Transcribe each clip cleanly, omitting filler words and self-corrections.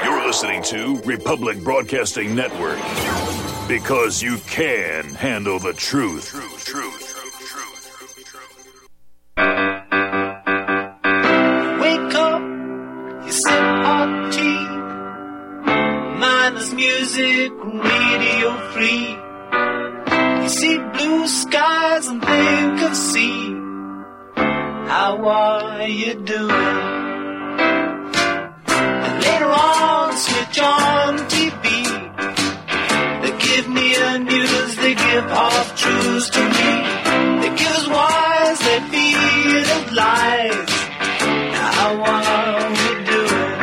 You're listening to Republic Broadcasting Network. Because you can handle the truth. Wake up, you sip hot tea. Mindless music, radio free. You see blue skies and think of sea. How are you doing? And later on, switch on TV. They give me the news, they give half truths to me. They give us wise, they feed us lies. Now how are we doing?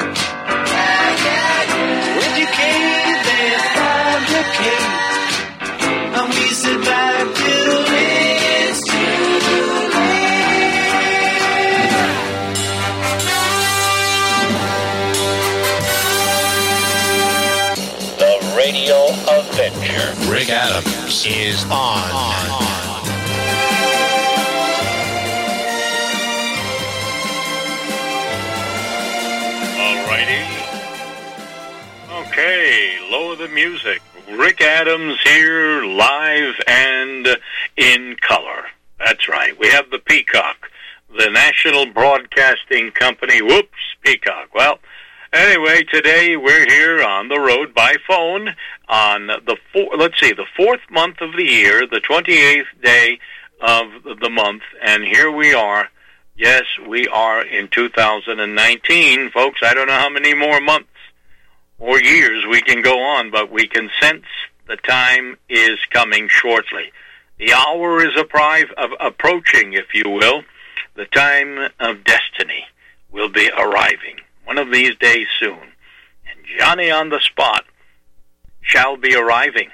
Educate, they fabricate. And we sit back till it's too late. The Radio Avenger. Rick Adams is on. Alrighty. Okay, lower the music. Rick Adams here, live and in color. That's right. We have the Peacock, the National Broadcasting Company. Whoops, Peacock. Well, anyway, today we're here on the road by phone on the fourth month of the year, the 28th day of the month, and here we are. Yes, we are in 2019, folks. I don't know how many more months or years we can go on, but we can sense the time is coming shortly. The hour is approaching, if you will. The time of destiny will be arriving one of these days soon. And Johnny on the Spot shall be arriving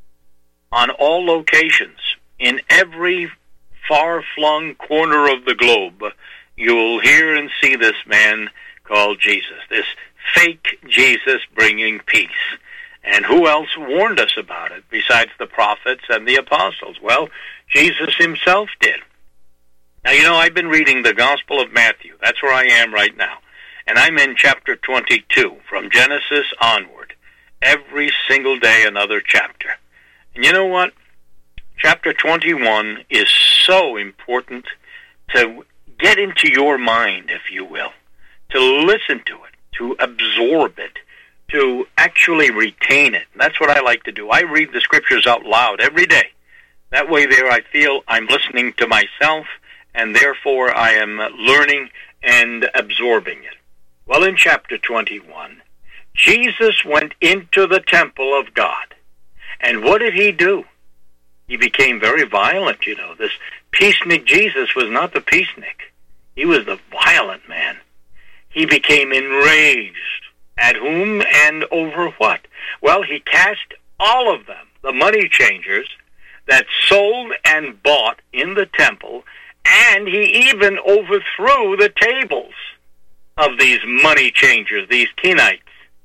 on all locations. In every far-flung corner of the globe, you will hear and see this man called Jesus, this fake Jesus bringing peace. And who else warned us about it besides the prophets and the apostles? Well, Jesus himself did. Now, you know, I've been reading the Gospel of Matthew. That's where I am right now. And I'm in chapter 22, from Genesis onward. Every single day, another chapter. And you know what? Chapter 21 is so important to get into your mind, if you will, to listen to it, to absorb it, to actually retain it. And that's what I like to do. I read the scriptures out loud every day. That way there I feel I'm listening to myself, and therefore I am learning and absorbing it. Well, in chapter 21, Jesus went into the temple of God. And what did he do? He became very violent, you know. This peacenik Jesus was not the peacenik. He was the violent man. He became enraged. At whom and over what? Well, he cast all of them, the money changers, that sold and bought in the temple, and he even overthrew the tables of these money changers, these Kenites,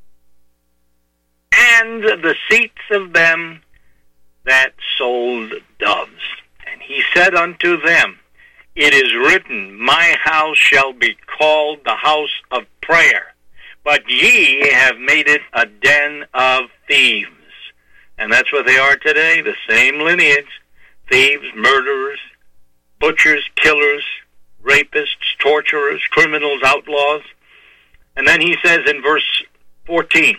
and the seats of them that sold doves. And he said unto them, It is written, My house shall be called the house of prayer, but ye have made it a den of thieves. And that's what they are today, the same lineage. Thieves, murderers, butchers, killers, rapists, torturers, criminals, outlaws. And then he says in verse 14,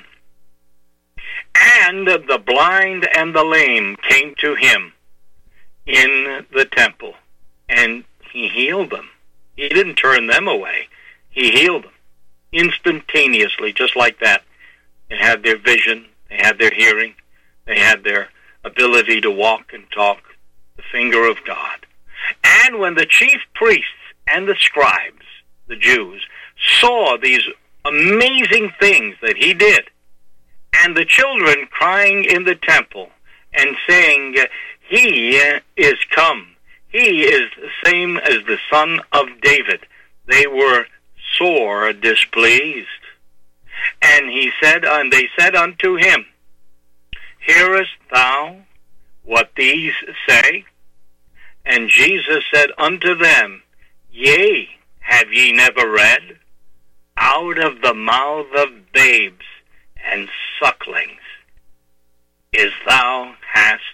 And the blind and the lame came to him in the temple, and he healed them. He didn't turn them away. He healed them instantaneously, just like that. They had their vision, they had their hearing, they had their ability to walk and talk, the finger of God. And when the chief priests and the scribes, the Jews, saw these amazing things that he did, and the children crying in the temple and saying, He is come, he is the same as the Son of David, they were sore displeased. And they said unto him, Hearest thou what these say? And Jesus said unto them, Yea, have ye never read? Out of the mouth of babes and sucklings, is thou hast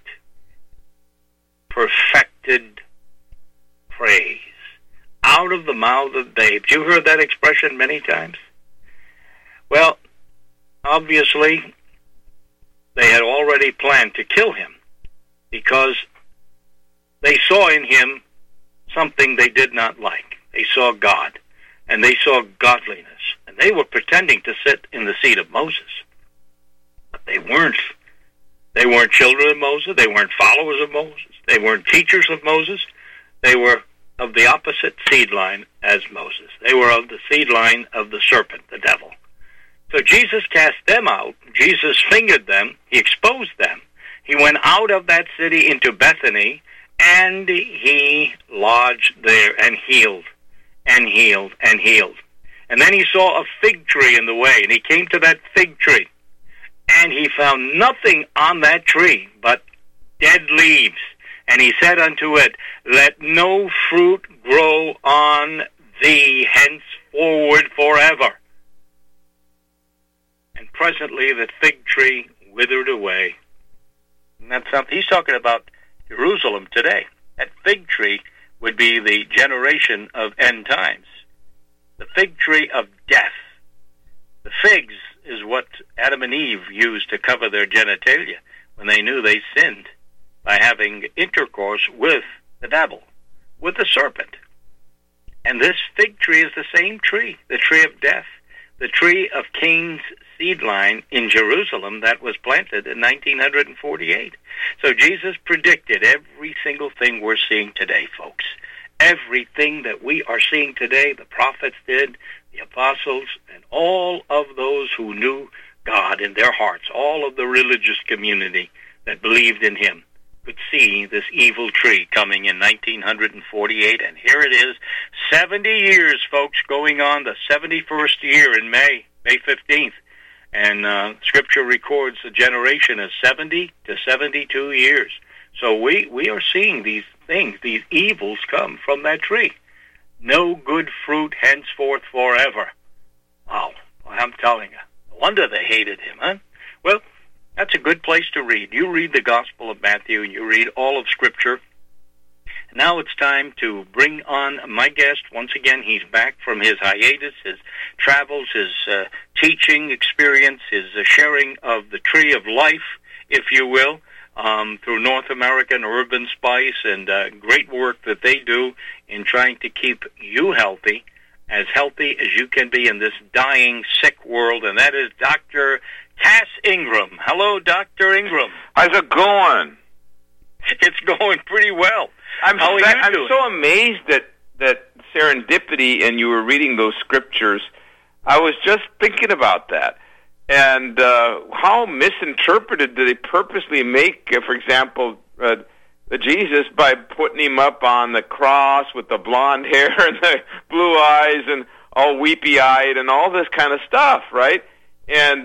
perfected praise. Out of the mouth of babes. You heard that expression many times? Well, obviously, they had already planned to kill him because they saw in him something they did not like. They saw God, and they saw godliness, and they were pretending to sit in the seat of Moses. But they weren't. They weren't children of Moses. They weren't followers of Moses. They weren't teachers of Moses. They were of the opposite seed line as Moses. They were of the seed line of the serpent, the devil. So Jesus cast them out. Jesus fingered them. He exposed them. He went out of that city into Bethany, and he lodged there and healed and healed and healed. And then he saw a fig tree in the way, and he came to that fig tree, and he found nothing on that tree but dead leaves. And he said unto it, let no fruit grow on thee henceforward forever. And presently the fig tree withered away. And that's something he's talking about. Jerusalem today. That fig tree would be the generation of end times. The fig tree of death. The figs is what Adam and Eve used to cover their genitalia when they knew they sinned by having intercourse with the devil, with the serpent. And this fig tree is the same tree, the tree of death, the tree of Cain's seed line in Jerusalem that was planted in 1948. So Jesus predicted every single thing we're seeing today, folks. Everything that we are seeing today, the prophets did, the apostles, and all of those who knew God in their hearts, all of the religious community that believed in him, could see this evil tree coming in 1948. And here it is, 70 years, folks, going on the 71st year in May 15th. And Scripture records the generation as 70 to 72 years. So we are seeing these things, these evils come from that tree. No good fruit henceforth forever. Wow, I'm telling you. No wonder they hated him, huh? Well, that's a good place to read. You read the Gospel of Matthew, and you read all of Scripture. Now it's time to bring on my guest. Once again, he's back from his hiatus, his travels, his teaching experience, his sharing of the tree of life, if you will, through North American Urban Spice, and great work that they do in trying to keep you healthy as you can be in this dying, sick world, and that is Dr. Cass Ingram. Hello, Dr. Ingram. How's it going? It's going pretty well. I'm so amazed that serendipity, and you were reading those scriptures. I was just thinking about that. And how misinterpreted do they purposely make, for example, Jesus by putting him up on the cross with the blonde hair and the blue eyes and all weepy-eyed and all this kind of stuff, right? And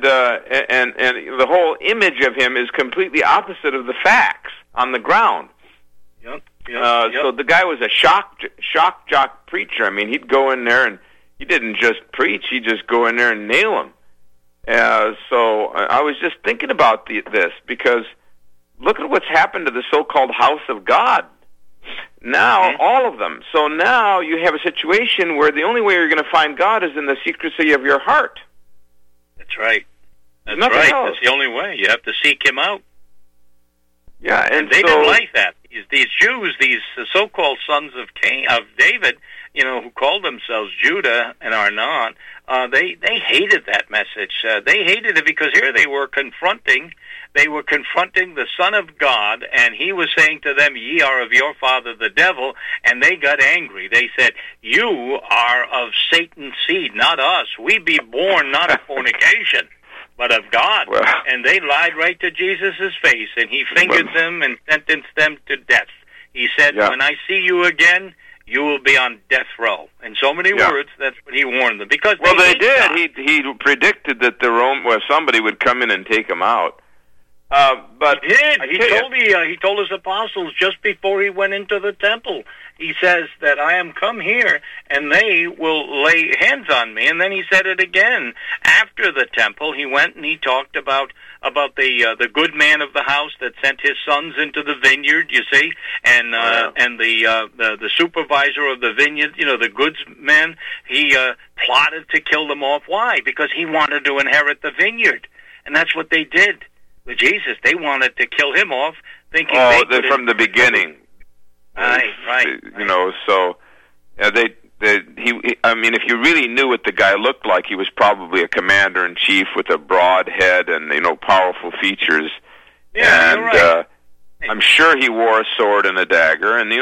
the whole image of him is completely opposite of the facts on the ground. Yep. So the guy was a shock jock preacher. I mean, he'd go in there and he didn't just preach; he'd just go in there and nail him. So I was just thinking about this because look at what's happened to the so-called house of God. Now, all of them. So now you have a situation where the only way you're going to find God is in the secrecy of your heart. That's right. That's Nothing right. else. That's the only way. You have to seek him out. Yeah, and they didn't like that. These Jews, these so-called sons of David, who called themselves Judah and are not, they hated that message. They hated it because here they were confronting the Son of God, and he was saying to them, ye are of your father the devil, and they got angry. They said, you are of Satan's seed, not us. We be born not of fornication, but of God. Well, and they lied right to Jesus' face, and he fingered them and sentenced them to death. He said, when I see you again, you will be on death row. In so many words, that's what he warned them. Because they did. He predicted that somebody would come in and take him out. But he did. He told his apostles just before he went into the temple. He says that I am come here, and they will lay hands on me. And then he said it again after after the temple, he went and he talked about the good man of the house that sent his sons into the vineyard, you see, and the supervisor of the vineyard, the goods man, he plotted to kill them off. Why? Because he wanted to inherit the vineyard, and that's what they did with Jesus. They wanted to kill him off, thinking from the beginning. Right. So I mean, if you really knew what the guy looked like, he was probably a commander-in-chief with a broad head and, powerful features. Yeah, and, you're right. I'm sure he wore a sword and a dagger, and,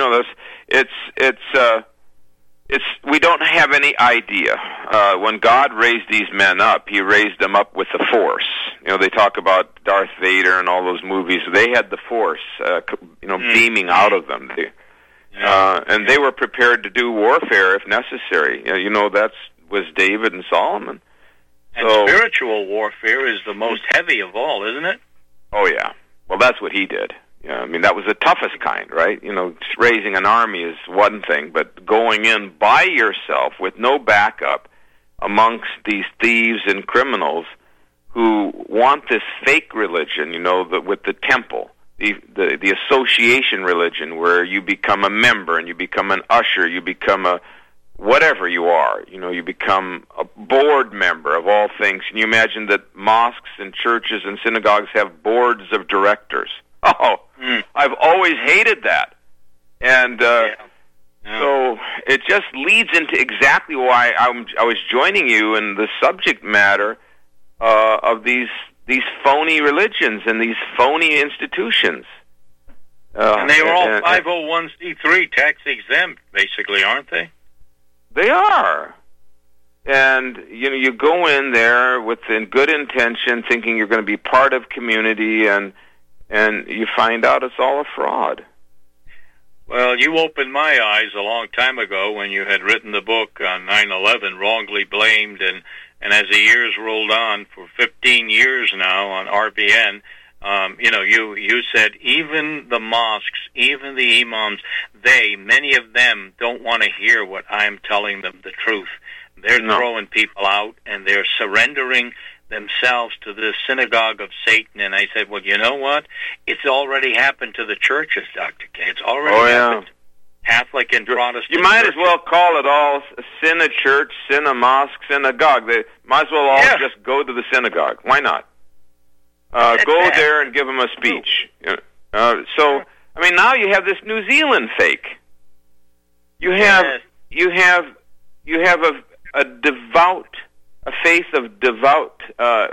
we don't have any idea. When God raised these men up, he raised them up with the Force. They talk about Darth Vader and all those movies. They had the Force, beaming out of them. And they were prepared to do warfare if necessary. That was David and Solomon. And spiritual warfare is the most heavy of all, isn't it? Oh, yeah. Well, that's what he did. Yeah, I mean, that was the toughest kind, right? Raising an army is one thing, but going in by yourself with no backup amongst these thieves and criminals who want this fake religion, with the temple. The association religion where you become a member and you become an usher, you become a whatever you are, you become a board member of all things. Can you imagine that mosques and churches and synagogues have boards of directors? I've always hated that. And so it just leads into exactly why I was joining you in the subject matter of these phony religions and these phony institutions. And they were all 501c3 tax exempt, basically, aren't they? They are. And, you go in there with good intention, thinking you're going to be part of community, and you find out it's all a fraud. Well, you opened my eyes a long time ago when you had written the book on 9/11, Wrongly Blamed, and as the years rolled on for 15 years now on RBN, you said even the mosques, even the imams, many of them don't want to hear what I'm telling them, the truth. They're throwing people out, and they're surrendering themselves to the synagogue of Satan. And I said, well, you know what? It's already happened to the churches, Dr. K. It's already happened. Catholic and Protestant. You might as well call it all sin a church, sin a mosque, synagogue. They might as well all just go to the synagogue. Why not? Go there and give them a speech. So, I mean, now you have this New Zealand fake. You have a faith of devout,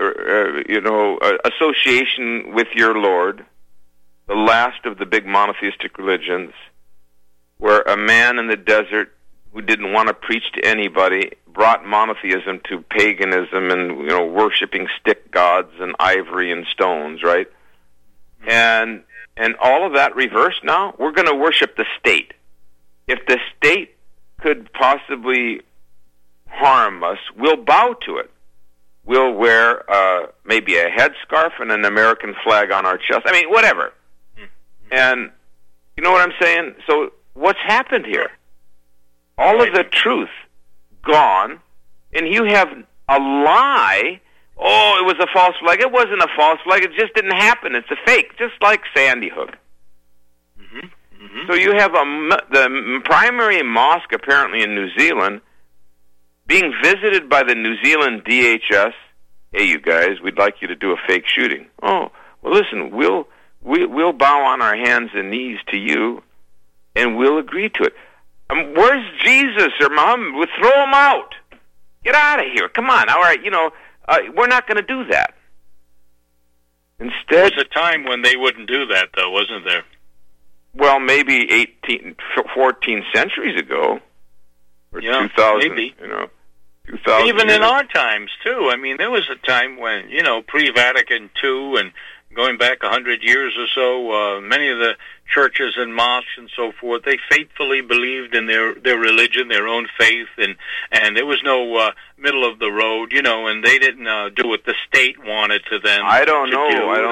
association with your Lord, the last of the big monotheistic religions, where a man in the desert who didn't want to preach to anybody brought monotheism to paganism and, worshiping stick gods and ivory and stones, right? And all of that reversed now. We're going to worship the state. If the state could possibly harm us, we'll bow to it. We'll wear maybe a headscarf and an American flag on our chest. I mean, whatever. And you know what I'm saying? So what's happened here? All of the truth gone, and you have a lie. Oh, it was a false flag. It wasn't a false flag. It just didn't happen. It's a fake, just like Sandy Hook. So you have the primary mosque apparently in New Zealand being visited by the New Zealand DHS. Hey, you guys, we'd like you to do a fake shooting. Oh, well, listen, we'll bow on our hands and knees to you, and we'll agree to it. Where's Jesus or Muhammad? We'll throw him out. Get out of here. Come on. All right, we're not going to do that. Instead, there was a time when they wouldn't do that, though, wasn't there? Well, maybe 14 centuries ago, or 2000. Maybe. 2000 even years. In our times too. I mean, there was a time when pre-Vatican II and going back 100 years or so, many of the churches and mosques and so forth, they faithfully believed in their religion, their own faith, and there was no middle of the road, and they didn't do what the state wanted to them. I don't know.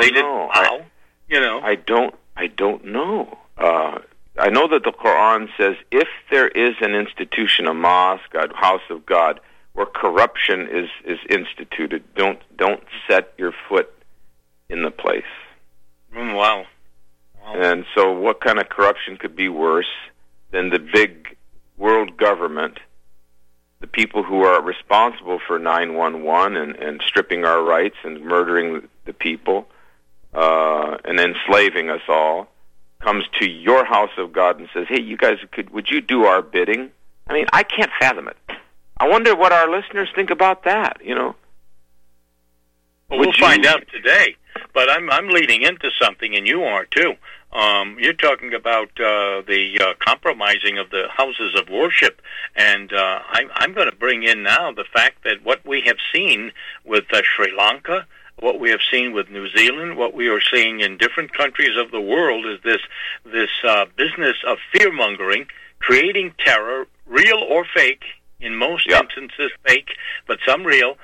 I don't know. I know that the Quran says if there is an institution, a mosque, a house of God, where corruption is instituted. Don't set your foot in the place. Wow. And so what kind of corruption could be worse than the big world government, the people who are responsible for 9/11 and stripping our rights and murdering the people and enslaving us all, comes to your house of God and says, hey, you guys, would you do our bidding? I mean, I can't fathom it. I wonder what our listeners think about that, you know. Well, we'll find out today. But I'm leading into something, and you are too. You're talking about the compromising of the houses of worship, and I'm going to bring in now the fact that what we have seen with Sri Lanka, what we have seen with New Zealand, what we are seeing in different countries of the world is this business of fear-mongering, creating terror, real or fake, in most instances fake, but some real,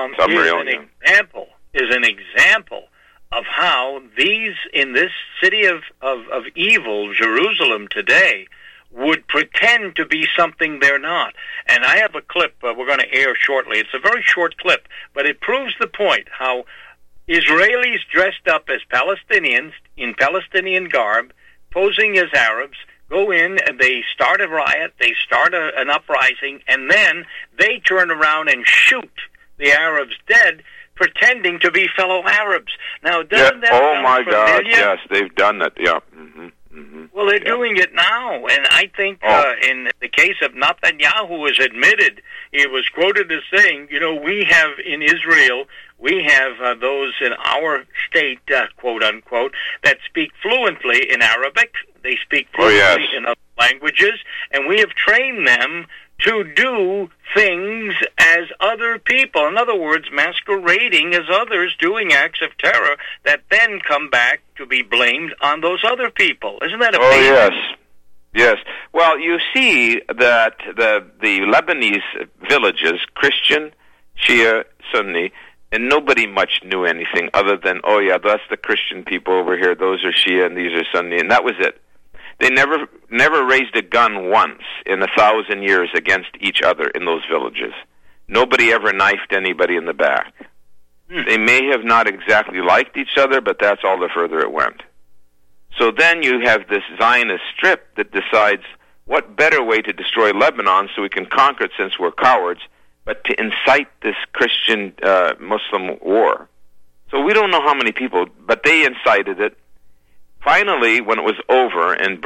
is an example of how these, in this city of evil, Jerusalem today, would pretend to be something they're not. And I have a clip we're going to air shortly. It's a very short clip, but it proves the point how Israelis dressed up as Palestinians in Palestinian garb, posing as Arabs, go in and they start a riot, they start an uprising, and then they turn around and shoot the Arabs dead, pretending to be fellow Arabs. Now, doesn't that sound familiar? God, yes, they've done that, yeah. Mm-hmm. Mm-hmm. Well, they're doing it now, and I think in the case of Netanyahu was admitted, he was quoted as saying, you know, we have in Israel, we have those in our state, quote unquote, that speak fluently in Arabic, they speak fluently in other languages, and we have trained them to do things as other people. In other words, masquerading as others, doing acts of terror that then come back to be blamed on those other people. Isn't that amazing? Oh, yes. Yes. Well, you see that the Lebanese villages, Christian, Shia, Sunni, and nobody much knew anything other than, oh, yeah, that's the Christian people over here, those are Shia and these are Sunni, and that was it. They never raised a gun once in 1,000 years against each other in those villages. Nobody ever knifed anybody in the back. They may have not exactly liked each other, but that's all the further it went. So then you have this Zionist strip that decides what better way to destroy Lebanon so we can conquer it since we're cowards, but to incite this Christian-Muslim war. So we don't know how many people, but they incited it. Finally, when it was over and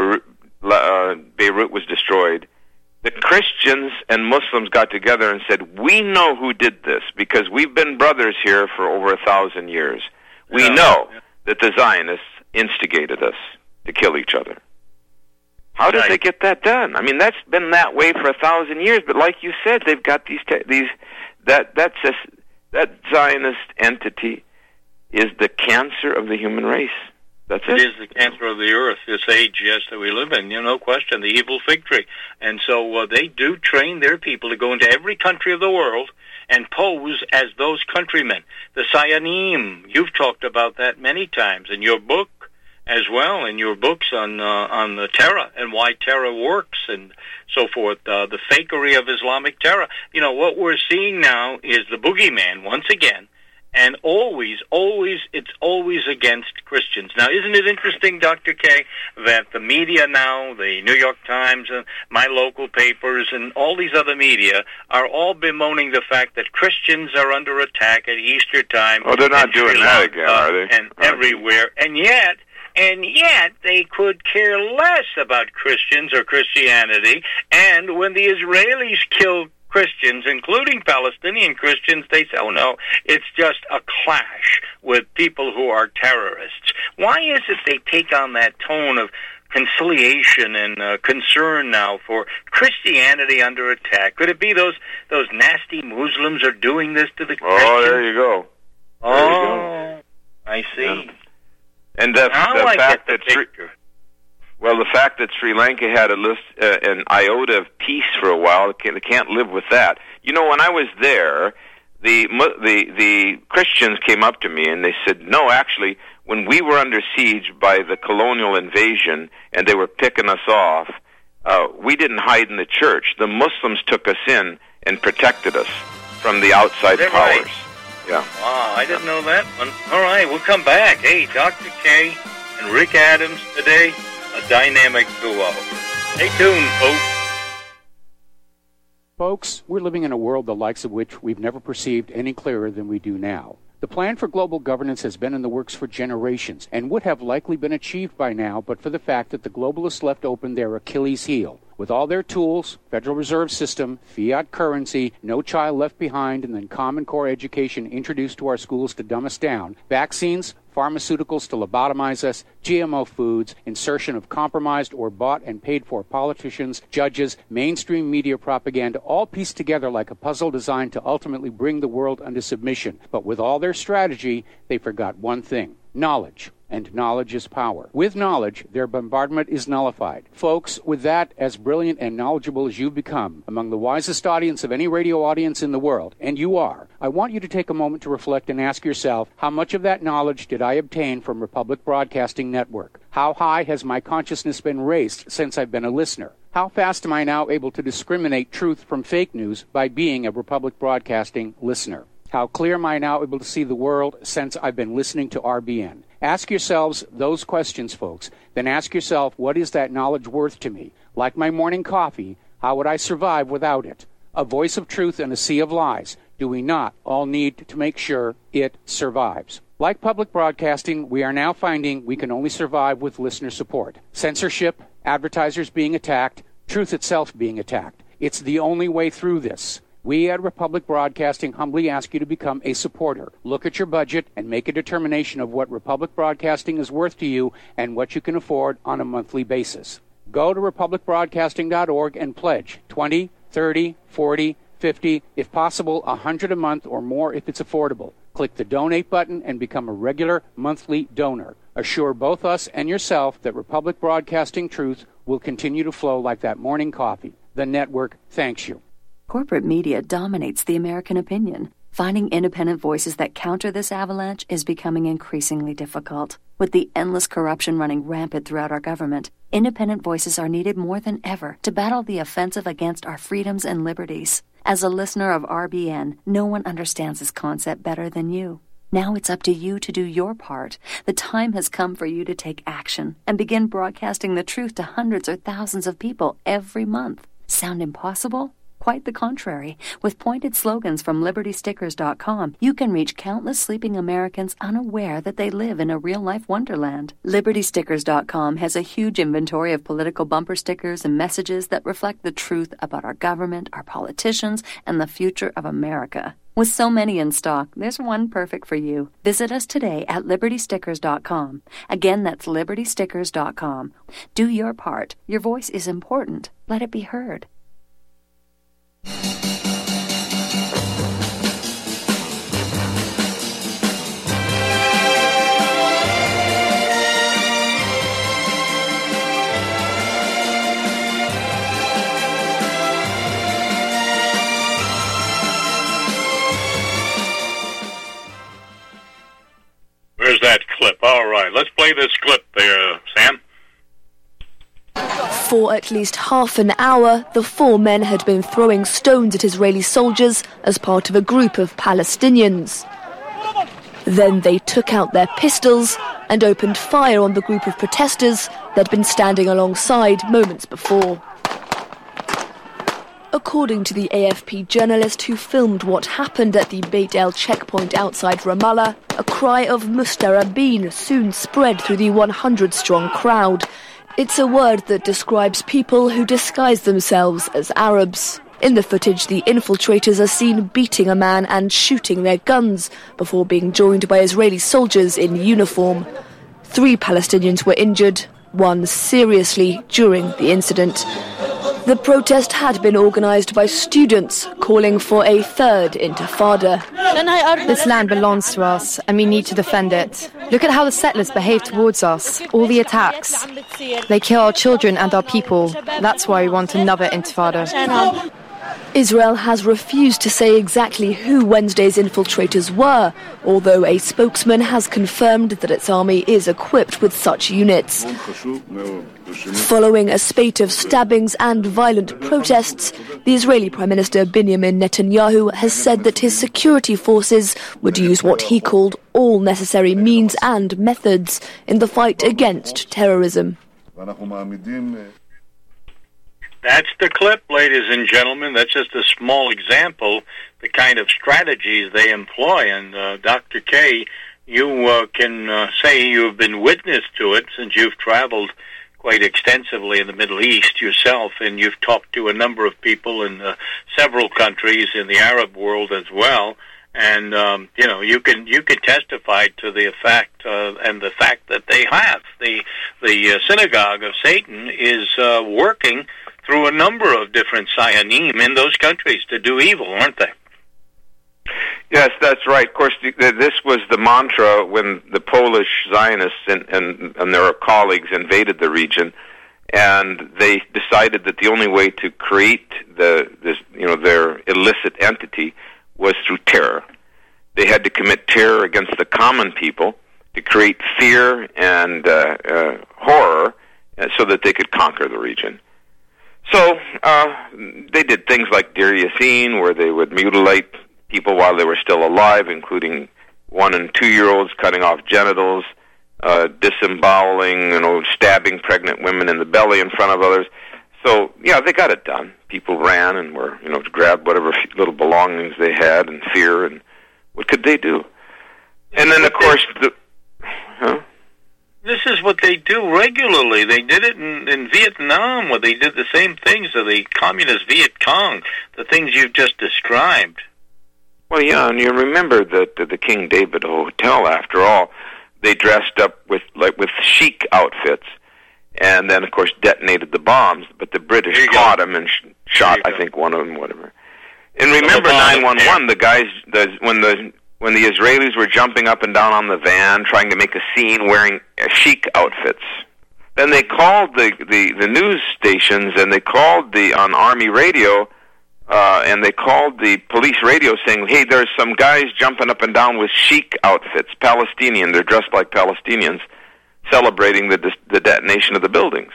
Beirut was destroyed, the Christians and Muslims got together and said, we know who did this because we've been brothers here for over 1,000 years. We know that the Zionists instigated us to kill each other. How did they get that done? I mean, that's been that way for 1,000 years, but like you said, they've got that Zionist entity is the cancer of the human race. That's it. It is the cancer of the earth, this age, yes, that we live in. No question, the evil fig tree. And so they do train their people to go into every country of the world and pose as those countrymen. The Sayanim, you've talked about that many times in your book as well, in your books on the terror and why terror works and so forth, the fakery of Islamic terror. What we're seeing now is the boogeyman once again. And it's always against Christians. Now, isn't it interesting, Dr. K, that the media now, the New York Times, and my local papers, and all these other media are all bemoaning the fact that Christians are under attack at Easter time. Oh, they're not doing that again, are they? And everywhere. And yet, they could care less about Christians or Christianity. And when the Israelis kill Christians, including Palestinian Christians, they say, oh no, it's just a clash with people who are terrorists. Why is it they take on that tone of conciliation and concern now for Christianity under attack? Could it be those nasty Muslims are doing this to the Christians? Oh, there you go. I see. Yeah. And the fact that the fact that Sri Lanka had an iota of peace for a while, they can't live with that. When I was there, the Christians came up to me and they said, no, actually, when we were under siege by the colonial invasion and they were picking us off, we didn't hide in the church. The Muslims took us in and protected us. from the outside powers. Right? Yeah. Wow, I didn't know that one. All right, we'll come back. Hey, Dr. K and Rick Adams today, a dynamic duo. Stay tuned, folks. Folks, we're living in a world the likes of which we've never perceived any clearer than we do now. The plan for global governance has been in the works for generations and would have likely been achieved by now but for the fact that the globalists left open their Achilles heel. With all their tools, Federal Reserve System, fiat currency, no child left behind, and then Common Core education introduced to our schools to dumb us down, vaccines, pharmaceuticals to lobotomize us, GMO foods, insertion of compromised or bought and paid for politicians, judges, mainstream media propaganda, all pieced together like a puzzle designed to ultimately bring the world under submission. But with all their strategy, they forgot one thing: knowledge. And knowledge is power. With knowledge, their bombardment is nullified. Folks, with that, as brilliant and knowledgeable as you've become, among the wisest audience of any radio audience in the world, and you are, I want you to take a moment to reflect and ask yourself, how much of that knowledge did I obtain from Republic Broadcasting Network? How high has my consciousness been raised since I've been a listener? How fast am I now able to discriminate truth from fake news by being a Republic Broadcasting listener? How clear am I now able to see the world since I've been listening to RBN? Ask yourselves those questions, folks. Then ask yourself, what is that knowledge worth to me? Like my morning coffee, how would I survive without it? A voice of truth in a sea of lies. Do we not all need to make sure it survives? Like public broadcasting, we are now finding we can only survive with listener support. Censorship, advertisers being attacked, truth itself being attacked. It's the only way through this. We at Republic Broadcasting humbly ask you to become a supporter. Look at your budget and make a determination of what Republic Broadcasting is worth to you and what you can afford on a monthly basis. Go to republicbroadcasting.org and pledge $20, $30, $40, $50, if possible, $100 a month or more if it's affordable. Click the donate button and become a regular monthly donor. Assure both us and yourself that Republic Broadcasting truth will continue to flow like that morning coffee. The network thanks you. Corporate media dominates the American opinion. Finding independent voices that counter this avalanche is becoming increasingly difficult. With the endless corruption running rampant throughout our government, independent voices are needed more than ever to battle the offensive against our freedoms and liberties. As a listener of RBN, no one understands this concept better than you. Now it's up to you to do your part. The time has come for you to take action and begin broadcasting the truth to hundreds or thousands of people every month. Sound impossible? Quite the contrary. With pointed slogans from LibertyStickers.com, you can reach countless sleeping Americans unaware that they live in a real-life wonderland. LibertyStickers.com has a huge inventory of political bumper stickers and messages that reflect the truth about our government, our politicians, and the future of America. With so many in stock, there's one perfect for you. Visit us today at LibertyStickers.com. Again, that's LibertyStickers.com. Do your part. Your voice is important. Let it be heard. Where's that clip? All right, let's play this clip there, Sam. For at least half an hour, the four men had been throwing stones at Israeli soldiers as part of a group of Palestinians. Then they took out their pistols and opened fire on the group of protesters they'd been standing alongside moments before. According to the AFP journalist who filmed what happened at the Beit El checkpoint outside Ramallah, a cry of Mustarabin soon spread through the 100-strong crowd. It's a word that describes people who disguise themselves as Arabs. In the footage, the infiltrators are seen beating a man and shooting their guns before being joined by Israeli soldiers in uniform. 3 Palestinians were injured, 1 seriously during the incident. The protest had been organised by students calling for a third intifada. This land belongs to us and we need to defend it. Look at how the settlers behave towards us, all the attacks. They kill our children and our people. That's why we want another intifada. Israel has refused to say exactly who Wednesday's infiltrators were, although a spokesman has confirmed that its army is equipped with such units. Following a spate of stabbings and violent protests, the Israeli Prime Minister Benjamin Netanyahu has said that his security forces would use what he called all necessary means and methods in the fight against terrorism. That's the clip, ladies and gentlemen. That's just a small example, the kind of strategies they employ. And Dr. K, you can say you've been witness to it since you've traveled quite extensively in the Middle East yourself, and you've talked to a number of people in several countries in the Arab world as well. And you can testify to the fact and the fact that they have the synagogue of Satan is working through a number of different Sayanim in those countries to do evil, aren't they? Yes, that's right. Of course, this was the mantra when the Polish Zionists and their colleagues invaded the region, and they decided that the only way to create their illicit entity was through terror. They had to commit terror against the common people to create fear and horror so that they could conquer the region. So they did things like Deir Yassin, where they would mutilate people while they were still alive, including 1- and 2-year-olds, cutting off genitals, disemboweling, stabbing pregnant women in the belly in front of others. So, yeah, they got it done. People ran and were, grabbed whatever little belongings they had in fear, and what could they do? And then, of course, This is what they do regularly. They did it in Vietnam, where they did the same things to the communist Viet Cong, the things you've just described. Well, yeah, and you remember that the King David Hotel, after all, they dressed up with chic outfits, and then, of course, detonated the bombs. But the British caught them and shot, I think, one of them, whatever. And remember 911, the guys, when the Israelis were jumping up and down on the van, trying to make a scene wearing chic outfits. Then they called the news stations, and they called on Army radio, and they called the police radio saying, hey, there's some guys jumping up and down with chic outfits, Palestinian, they're dressed like Palestinians, celebrating the detonation of the buildings.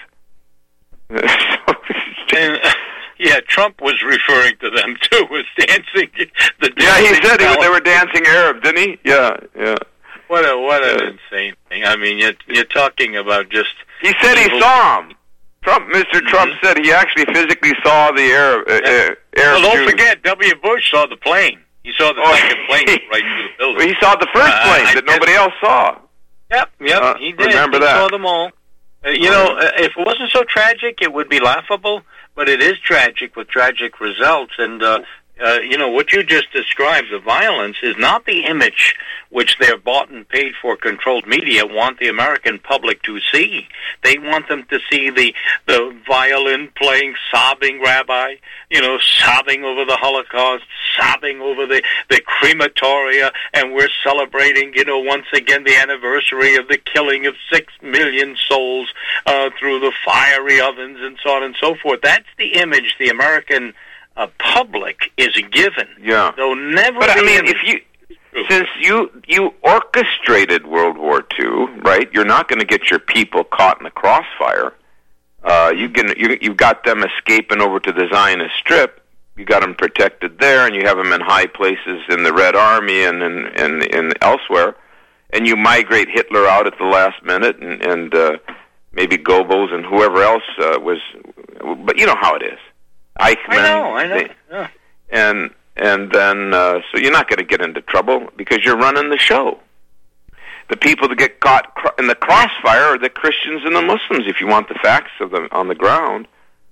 Yeah, Trump was referring to them, too, was dancing. Yeah, he said they were dancing Arab, didn't he? Yeah. What an insane thing. I mean, you're talking about just... He said he saw them. Mr. Trump said he actually physically saw the Arab Well, don't forget, W. Bush saw the plane. He saw the second plane right through the building. He saw the first plane that nobody else saw. Yep, he did. Remember that. He saw them all. If it wasn't so tragic, it would be laughable, but it is tragic with tragic results. And, what you just described, the violence, is not the image which their bought and paid for controlled media want the American public to see. They want them to see the violin playing, sobbing rabbi, sobbing over the Holocaust, sobbing over the crematoria, and we're celebrating, once again the anniversary of the killing of 6 million souls through the fiery ovens and so on and so forth. That's the image the American public is given. Yeah. Though never. But I mean, since you orchestrated World War II, right? You're not going to get your people caught in the crossfire. You've got them escaping over to the Zionist Strip. You got them protected there, and you have them in high places in the Red Army and elsewhere. And you migrate Hitler out at the last minute, and maybe Goebbels and whoever else was. But you know how it is. Eichmann, I know. Yeah. And then so you're not going to get into trouble because you're running the show. The people that get caught in the crossfire are the Christians and the Muslims. If you want the facts on the ground,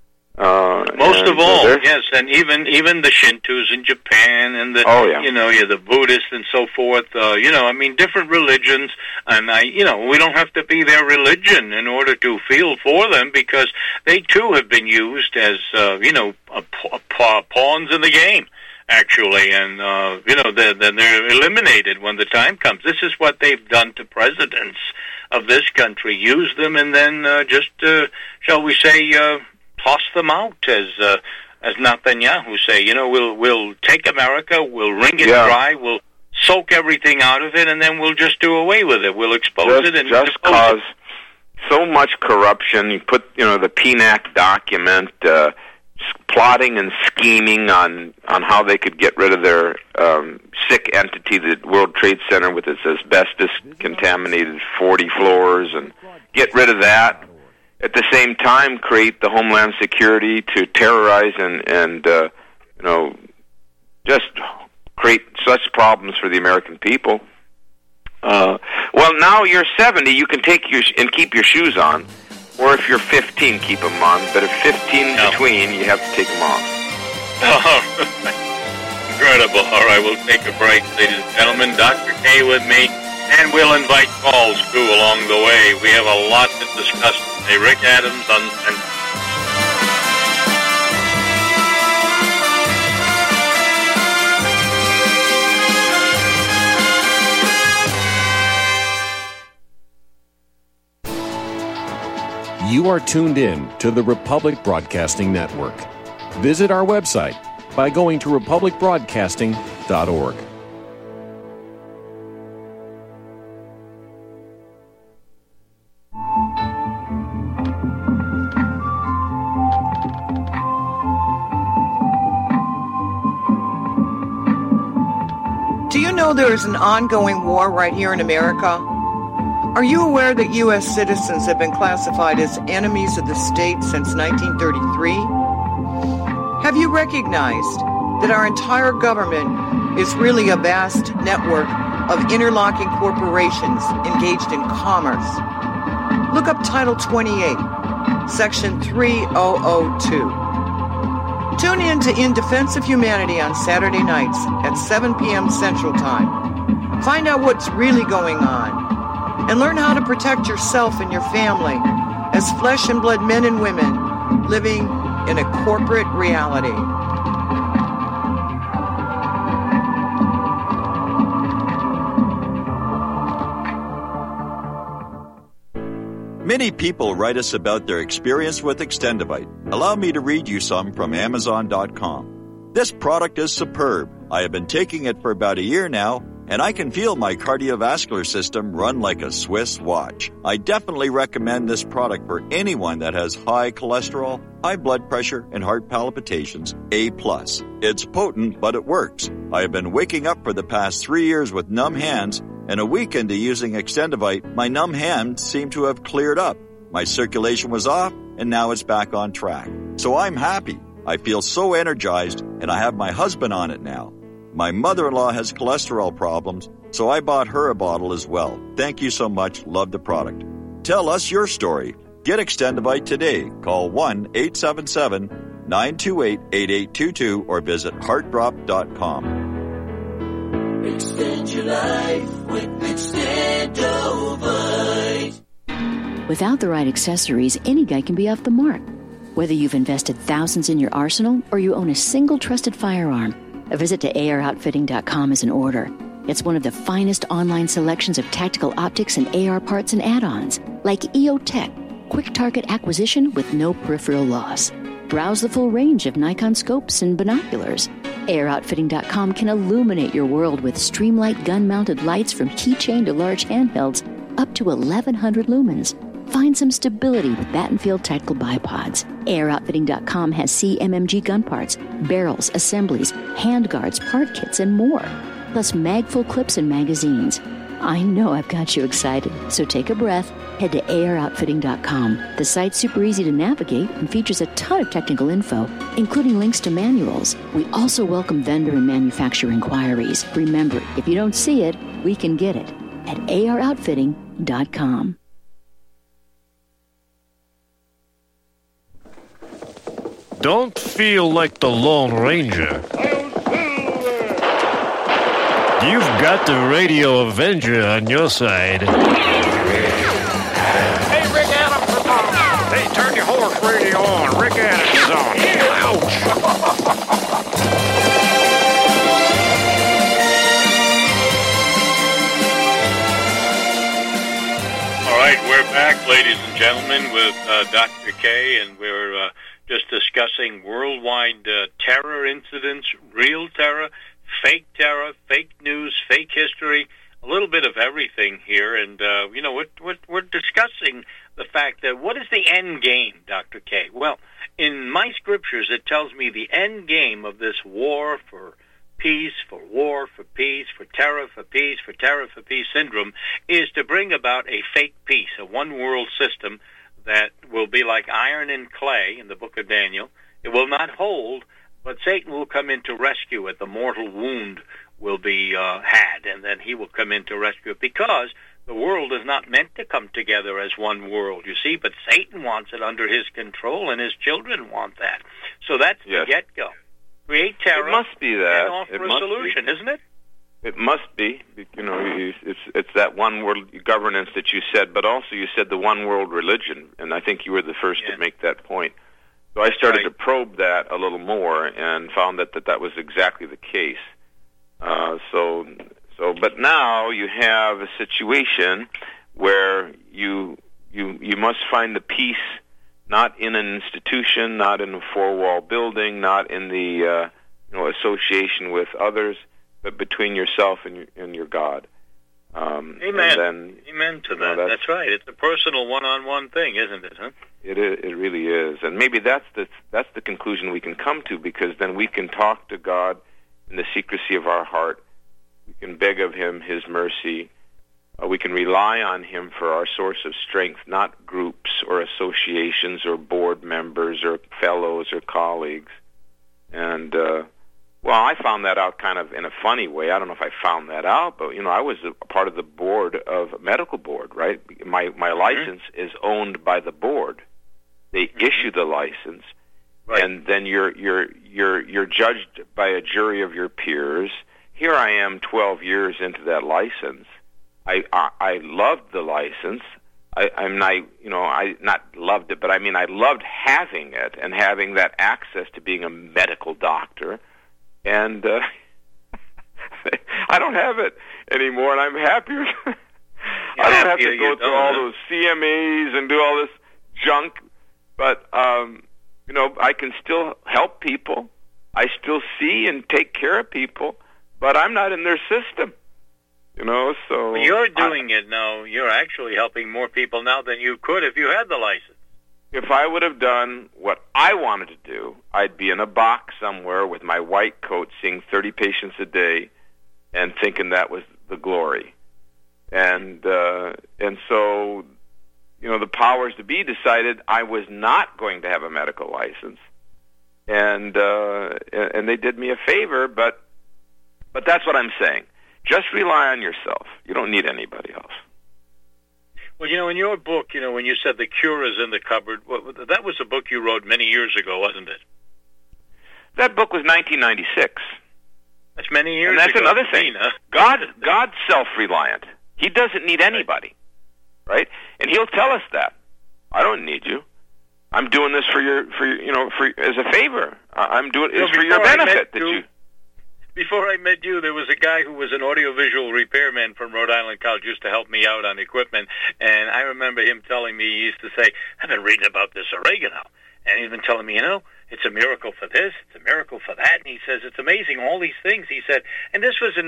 most of all, yes, and even the Shintos in Japan and the the Buddhists and so forth. Different religions, and we don't have to be their religion in order to feel for them because they too have been used as pawns in the game. Actually, and then they're eliminated when the time comes. This is what they've done to presidents of this country: use them and then shall we say, toss them out as as Netanyahu say. We'll take America, we'll wring it dry, we'll soak everything out of it, and then we'll just do away with it. We'll expose it and just cause so much corruption. You put, the PNAC document, plotting and scheming on how they could get rid of their sick entity, the World Trade Center, with its asbestos-contaminated 40 floors, and get rid of that. At the same time, create the Homeland Security to terrorize and just create such problems for the American people. Well, now you're 70, you can take and keep your shoes on. Or if you're 15, keep them on. But if 15 between, you have to take them off. Incredible. All right, we'll take a break, ladies and gentlemen. Dr. K with me, and we'll invite calls, too, along the way. We have a lot to discuss today. Rick Adams on... You are tuned in to the Republic Broadcasting Network. Visit our website by going to republicbroadcasting.org. Do you know there is an ongoing war right here in America? Are you aware that U.S. citizens have been classified as enemies of the state since 1933? Have you recognized that our entire government is really a vast network of interlocking corporations engaged in commerce? Look up Title 28, Section 3002. Tune in to In Defense of Humanity on Saturday nights at 7 p.m. Central Time. Find out what's really going on and learn how to protect yourself and your family as flesh and blood men and women living in a corporate reality. Many people write us about their experience with Extendivite. Allow me to read you some from Amazon.com. This product is superb. I have been taking it for about a year now, and I can feel my cardiovascular system run like a Swiss watch. I definitely recommend this product for anyone that has high cholesterol, high blood pressure, and heart palpitations, A+. It's potent, but it works. I have been waking up for the past 3 years with numb hands, and a week into using Extendivite, my numb hands seem to have cleared up. My circulation was off, and now it's back on track. So I'm happy. I feel so energized, and I have my husband on it now. My mother-in-law has cholesterol problems, so I bought her a bottle as well. Thank you so much. Love the product. Tell us your story. Get Extendivite today. Call 1-877-928-8822 or visit heartdrop.com. Extend your life with Extendovite. Without the right accessories, any guy can be off the mark. Whether you've invested thousands in your arsenal or you own a single trusted firearm, a visit to AROutfitting.com is in order. It's one of the finest online selections of tactical optics and AR parts and add-ons, like EOTech, quick target acquisition with no peripheral loss. Browse the full range of Nikon scopes and binoculars. AROutfitting.com can illuminate your world with Streamlight gun-mounted lights from keychain to large handhelds up to 1,100 lumens. Find some stability with Battenfield tactical bipods. AirOutfitting.com has CMMG gun parts, barrels, assemblies, handguards, part kits, and more. Plus mag-full clips and magazines. I know I've got you excited, so take a breath. Head to AirOutfitting.com. The site's super easy to navigate and features a ton of technical info, including links to manuals. We also welcome vendor and manufacturer inquiries. Remember, if you don't see it, we can get it at AirOutfitting.com. Don't feel like the Lone Ranger. You've got the Radio Avenger on your side. Hey, Rick Adams is on. Hey, turn your horse radio on. Rick Adams is on. Ouch. All right, we're back, ladies and gentlemen, with Dr. K, and we're just discussing worldwide terror incidents, real terror, fake news, fake history, a little bit of everything here. And, we're discussing the fact that what is the end game, Dr. K? Well, in my scriptures, it tells me the end game of this war for peace, for war, for peace, for terror, for peace, for terror, for peace syndrome is to bring about a fake peace, a one-world system that will be like iron and clay in the book of Daniel. It will not hold, but Satan will come in to rescue it. The mortal wound will be had, and then he will come in to rescue it, because the world is not meant to come together as one world, you see, but Satan wants it under his control, and his children want that. So that's the get-go. Create terror. It must be that. And offer a solution, isn't it? It must be. It's that one world governance that you said, but also you said the one world religion, and I think you were the first to make that point. So I started to probe that a little more and found that was exactly the case. But now you have a situation where you must find the peace not in an institution, not in a four-wall building, not in the association with others, but between yourself and your God. Amen. Amen to that. That's right. It's a personal one-on-one thing, isn't it? Huh? It really is, and maybe that's the conclusion we can come to, because then we can talk to God in the secrecy of our heart. We can beg of Him His mercy. We can rely on Him for our source of strength, not groups or associations or board members or fellows or colleagues. And I found that out kind of in a funny way. I don't know if I found that out, but I was a part of the board of a medical board, right? My license is owned by the board. They issue the license, and then you're judged by a jury of your peers. Here I am, 12 years into that license. I loved the license. I not loved it, but I mean I loved having it and having that access to being a medical doctor. And I don't have it anymore, and I'm happier. I don't have to go through all those CMAs and do all this junk, but I can still help people. I still see and take care of people, but I'm not in their system. So well, you're doing it now. You're actually helping more people now than you could if you had the license. If I would have done what I wanted to do, I'd be in a box somewhere with my white coat seeing 30 patients a day and thinking that was the glory. And so, the powers to be decided I was not going to have a medical license. And they did me a favor, but that's what I'm saying. Just rely on yourself. You don't need anybody else. Well, in your book, when you said the cure is in the cupboard, that was a book you wrote many years ago, wasn't it? That book was 1996. That's many years ago. And that's another thing. Huh? God's self-reliant. He doesn't need anybody, right? And He'll tell us that. I don't need you. I'm doing this for as a favor. I'm doing it for your benefit. Before I met you, there was a guy who was an audiovisual repairman from Rhode Island College, used to help me out on equipment, and I remember him telling me, he used to say, I've been reading about this oregano, and he's been telling me, it's a miracle for this, it's a miracle for that, and he says, it's amazing, all these things, he said, and this was in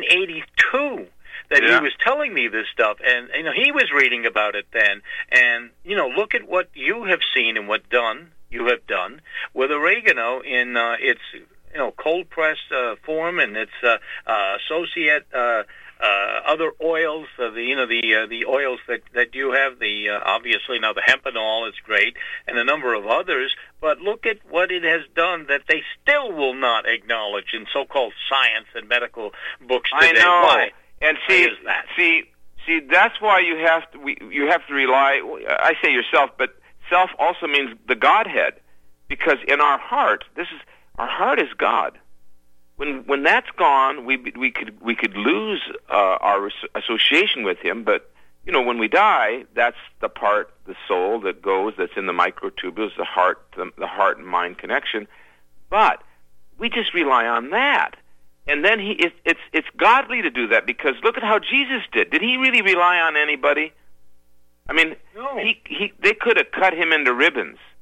1982 that he was telling me this stuff, and, he was reading about it then, and, look at what you have seen and what you have done with oregano in its cold pressed form, and its associate other oils. The oils that you have. Obviously now the hempanol is great, and a number of others. But look at what it has done that they still will not acknowledge in so-called science and medical books today. I know. Why? And see, that's why you have to rely. I say yourself, but self also means the Godhead, because in our heart, our heart is God. When that's gone, we could lose our association with Him. But when we die, that's the part, the soul that goes, that's in the microtubules, the heart and mind connection. But we just rely on that, and then it's godly to do that, because look at how Jesus did. Did He really rely on anybody? I mean, no. They could have cut Him into ribbons.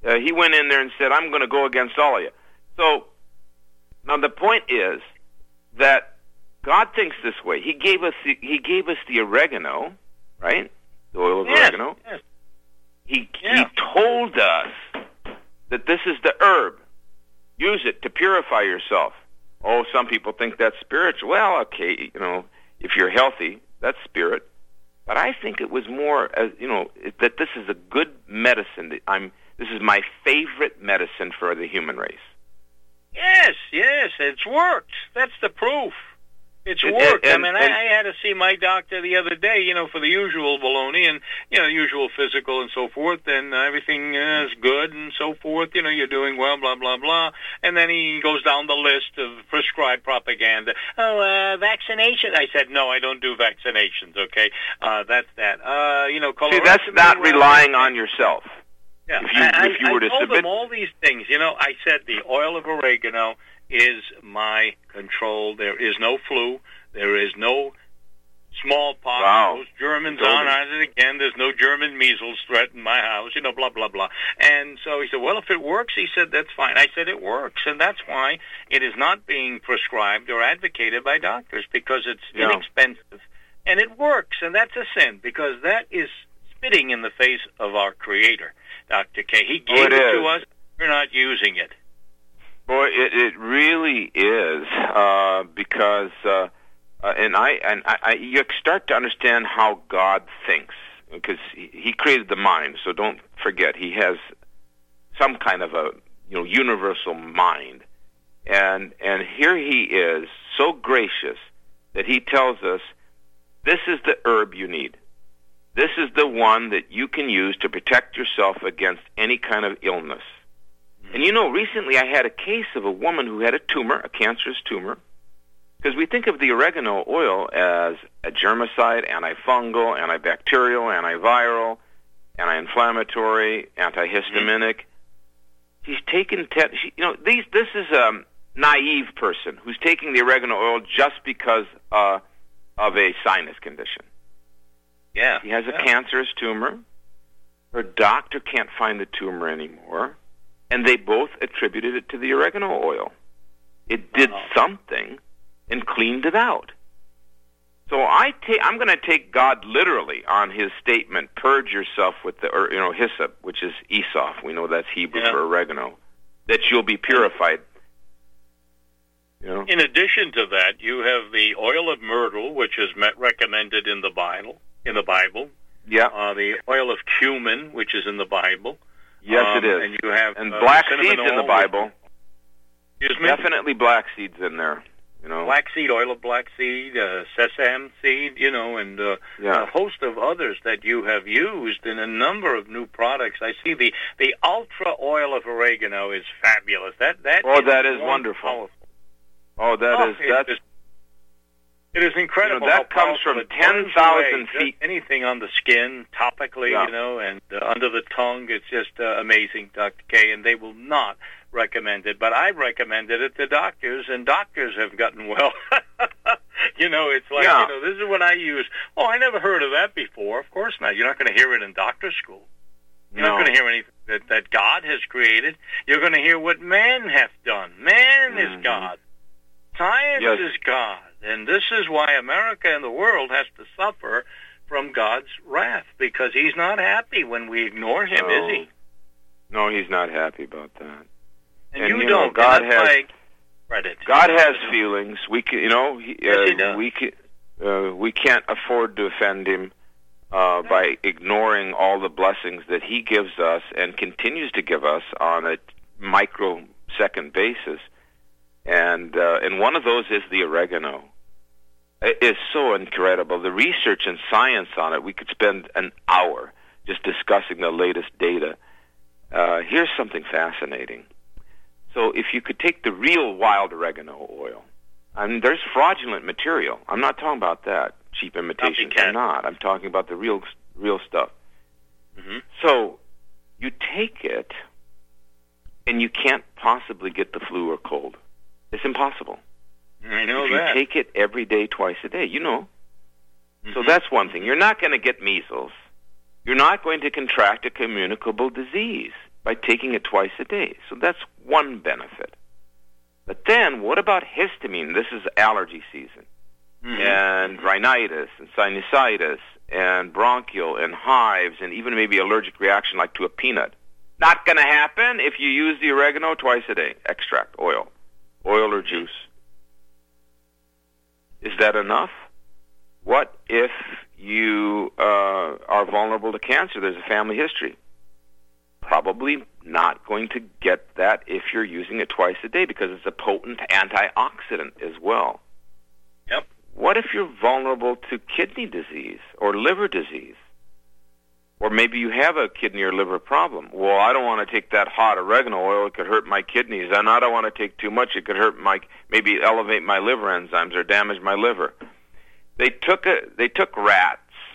He went in there and said, I'm going to go against all of you. So, now the point is that God thinks this way. He gave us the oregano, right? The oil of oregano. Yes. He told us that this is the herb. Use it to purify yourself. Oh, some people think that's spiritual. Well, okay, if you're healthy, that's spirit. But I think it was more, that this is a good medicine. This is my favorite medicine for the human race. Yes, it's worked. That's the proof. It's worked. I had to see my doctor the other day, for the usual baloney and, usual physical and so forth, and everything is good and so forth. You're doing well, blah, blah, blah. And then he goes down the list of prescribed propaganda. Vaccination. I said, no, I don't do vaccinations, okay? That's that. See, that's not relying on yourself. Yeah, if you were to told them all these things. I said the oil of oregano is my control. There is no flu. There is no smallpox. Wow. Those Germans aren't on it again. There's no German measles threat in my house, blah, blah, blah. And so he said, well, if it works, he said, that's fine. I said, it works. And that's why it is not being prescribed or advocated by doctors, because it's inexpensive. And it works. And that's a sin, because that is spitting in the face of our Creator, Dr. K. He gave it to us. We're not using it. Boy, it really is, because you start to understand how God thinks, because He created the mind. So don't forget, He has some kind of a universal mind, and here He is so gracious that He tells us, this is the herb you need. This is the one that you can use to protect yourself against any kind of illness. And recently I had a case of a woman who had a tumor, a cancerous tumor, because we think of the oregano oil as a germicide, antifungal, antibacterial, antiviral, anti-inflammatory, antihistaminic. She's taken, this is a naive person who's taking the oregano oil just because of a sinus condition. Yeah. She has a cancerous tumor. Her doctor can't find the tumor anymore. And they both attributed it to the oregano oil. It did something and cleaned it out. So I'm going to take God literally on His statement, purge yourself with the hyssop, which is Esoph. We know that's Hebrew for oregano, that you'll be purified. In addition to that, you have the oil of myrtle, which is recommended in the Bible. Yeah. The oil of cumin, which is in the Bible. Yes, it is. And you have black seeds in the Bible. Excuse me? Definitely black seeds in there. Black seed, oil of black seed, sesame seed, and a host of others that you have used in a number of new products. I see the ultra oil of oregano is fabulous. That is wonderful. Powerful. It is incredible. That comes from 10,000 feet. Anything on the skin, topically, and under the tongue, it's just amazing, Dr. K. And they will not recommend it, but I recommended it to doctors, and doctors have gotten well. It's like this is what I use. Oh, I never heard of that before. Of course not. You're not going to hear it in doctor school. You're not going to hear anything that God has created. You're going to hear what man hath done. Man is God. Science is God. And this is why America and the world has to suffer from God's wrath, because He's not happy when we ignore Him, is He? No, He's not happy about that. And you don't. God has credit. God has feelings. We can, yes, He does. We can't afford to offend Him by ignoring all the blessings that He gives us and continues to give us on a microsecond basis. And one of those is the oregano. It is so incredible. The research and science on it, we could spend an hour just discussing the latest data. Here's something fascinating. So if you could take the real wild oregano oil, there's fraudulent material. I'm not talking about that. Cheap imitations are not. I'm talking about the real stuff. Mm-hmm. So you take it, and you can't possibly get the flu or cold. It's impossible. I know if that. You take it every day, twice a day, Mm-hmm. So that's one thing. You're not going to get measles. You're not going to contract a communicable disease. by taking it twice a day. So that's one benefit. But then, what about histamine? This is allergy season. And rhinitis and sinusitis and bronchial and hives and even maybe allergic reaction like to a peanut. Not going to happen if you use the oregano twice a day. Extract, oil or juice. Is that enough? What if you are vulnerable to cancer? There's a family history. Probably not going to get that if you're using it twice a day because it's a potent antioxidant as well. Yep. What if you're vulnerable to kidney disease or liver disease? Or maybe you have a kidney or liver problem. Well, I don't want to take that hot oregano oil. It could hurt my kidneys. And I don't want to take too much. It could hurt maybe elevate my liver enzymes or damage my liver. They took rats.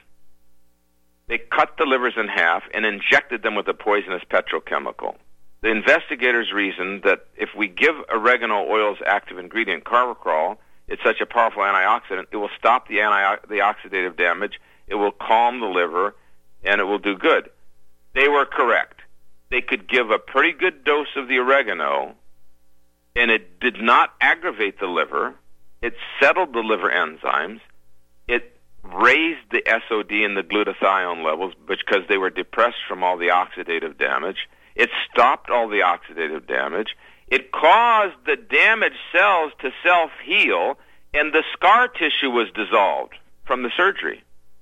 They cut the livers in half and injected them with a poisonous petrochemical. The investigators reasoned that if we give oregano oil's active ingredient, carvacrol, it's such a powerful antioxidant, it will stop the oxidative damage, it will calm the liver, and it will do good. They were correct. They could give a pretty good dose of the oregano, and it did not aggravate the liver. It settled the liver enzymes. It raised the SOD and the glutathione levels because they were depressed from all the oxidative damage. It stopped all the oxidative damage. It caused the damaged cells to self-heal, and the scar tissue was dissolved from the surgery.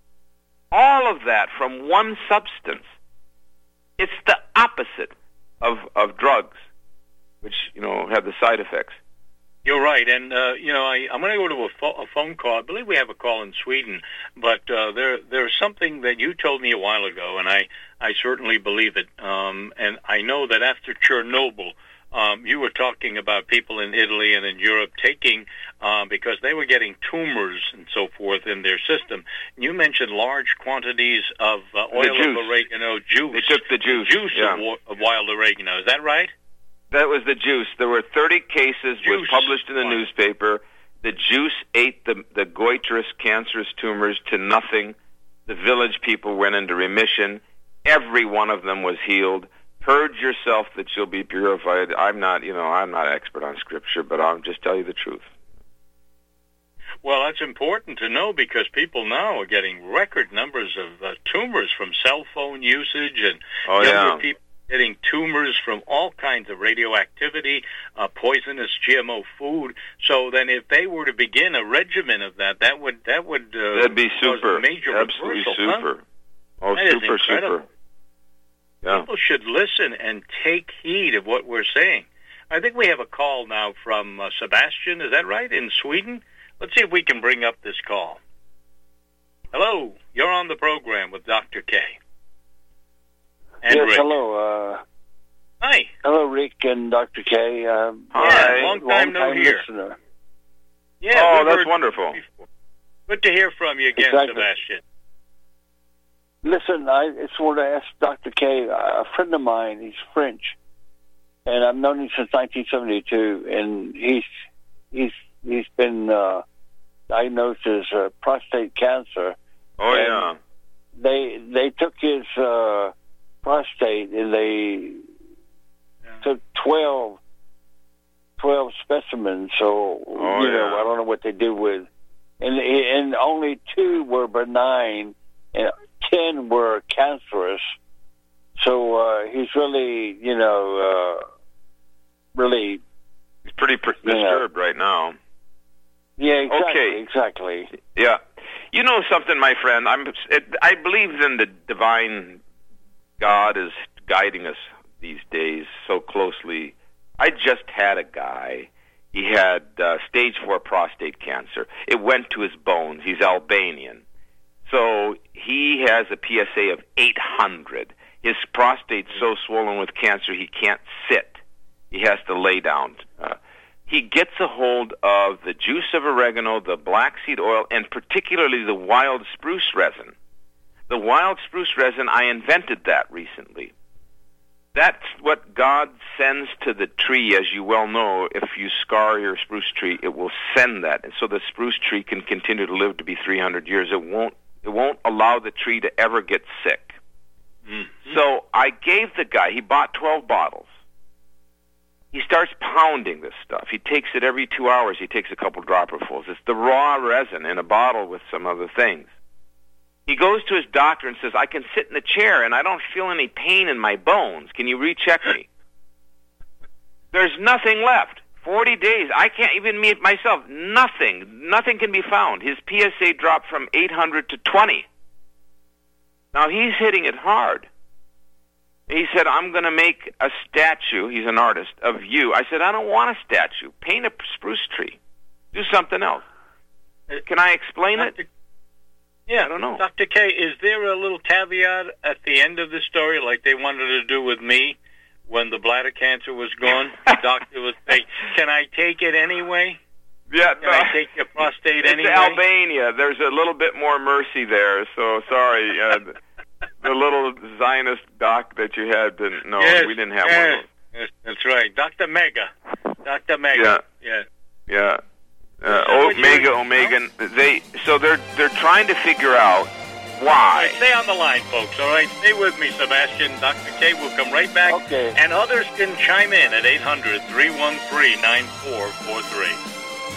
All of that from one substance. It's the opposite of drugs, which, have the side effects. You're right, and I'm going to go to a phone call. I believe we have a call in Sweden, but there's something that you told me a while ago, and I certainly believe it. And I know that after Chernobyl, you were talking about people in Italy and in Europe taking because they were getting tumors and so forth in their system. You mentioned large quantities of oil of oregano juice. They took the juice of wild oregano. Is that right? That was the juice. There were 30 cases, was published in the newspaper. The juice ate the goitrous cancerous tumors to nothing. The village people went into remission. Every one of them was healed. Purge yourself that you'll be purified. I'm not expert on Scripture, but I'll just tell you the truth. Well, that's important to know because people now are getting record numbers of tumors from cell phone usage and younger people getting tumors from all kinds of radioactivity, poisonous GMO food. So then, if they were to begin a regimen of that would that'd be super, a major absolutely reversal, super. Huh? Oh, that super. Yeah. People should listen and take heed of what we're saying. I think we have a call now from Sebastian. Is that right? In Sweden. Let's see if we can bring up this call. Hello, you're on the program with Dr. K. And yes, Rick. hello. Hi. Hello, Rick and Dr. K. Hi. Long time no hear. Listener. Yeah, that's wonderful. Good to hear from you again, exactly. Sebastian. Listen, I just want to ask Dr. K. A friend of mine, he's French, and I've known him since 1972, and he's been diagnosed as prostate cancer. Oh, yeah. They took his prostate and they took 12 specimens. So I don't know what they did with, and only 2 were benign and 10 were cancerous. So he's really, really. He's pretty disturbed right now. Yeah, exactly. Okay. Exactly. Yeah. You know something, my friend? I believe in the divine God is guiding us these days so closely. I just had a guy. He had stage 4 prostate cancer. It went to his bones. He's Albanian. So he has a PSA of 800. His prostate's so swollen with cancer he can't sit. He has to lay down. He gets a hold of the juice of oregano, the black seed oil, and particularly the wild spruce resin. The wild spruce resin, I invented that recently. That's what God sends to the tree, as you well know. If you scar your spruce tree, it will send that. And so the spruce tree can continue to live to be 300 years. It won't allow the tree to ever get sick. So I gave the guy, he bought 12 bottles. He starts pounding this stuff. He takes it every 2 hours. He takes a couple dropperfuls. It's the raw resin in a bottle with some other things. He goes to his doctor and says, I can sit in the chair and I don't feel any pain in my bones. Can you recheck me? There's nothing left. 40 days. I can't even meet myself. Nothing can be found. His PSA dropped from 800 to 20. Now he's hitting it hard. He said, I'm going to make a statue, he's an artist, of you. I said, I don't want a statue. Paint a spruce tree. Do something else. Can I explain it? Yeah, I don't know. Dr. K, is there a little caveat at the end of the story like they wanted to do with me when the bladder cancer was gone? The doctor would say, can I take it anyway? Yeah, Can I take your prostate anyway? It's Albania. There's a little bit more mercy there, so sorry. The little Zionist doc that you had didn't know. Yes, we didn't have one of those. Yes, that's right. Dr. Mega. Dr. Mega. Yeah. Omega. They're trying to figure out why. Right, stay on the line, folks. All right, stay with me, Sebastian. Dr. K will come right back. Okay. And others can chime in at 800-313-9443.